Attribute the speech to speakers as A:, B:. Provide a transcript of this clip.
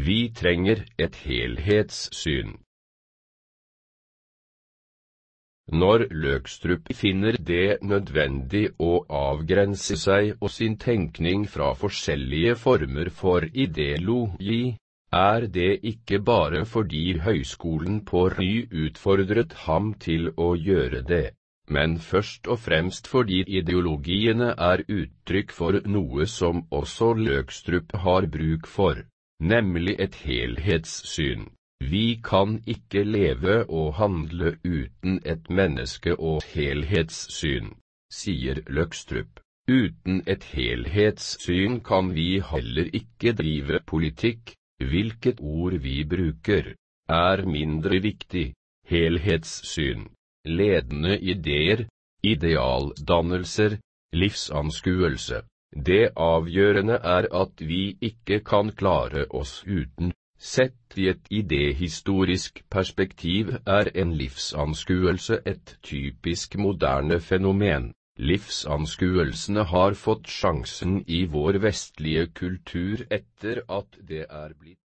A: Vi trenger et helhetssyn. Når Løgstrup finner det nødvendig å avgrense seg og sin tenkning fra forskjellige former for ideologi, det ikke bare fordi høyskolen på ny utfordret ham til å gjøre det, men først og fremst fordi ideologiene uttrykk for noe som også Løgstrup har bruk for, nemlig et helhetssyn. Vi kan ikke leve og handle uten et menneske- og helhetssyn, sier Løgstrup. Uten et helhetssyn kan vi heller ikke drive politikk. Hvilket ord vi bruker, mindre viktig. Helhetssyn, ledende ideer, idealdannelser, livsanskuelse. Det avgjørende at vi ikke kan klare oss uten. Sett i et idehistorisk perspektiv en livsanskuelse et typisk moderne fenomen. Livsanskuelsene har fått sjansen i vår vestlige kultur etter at det blitt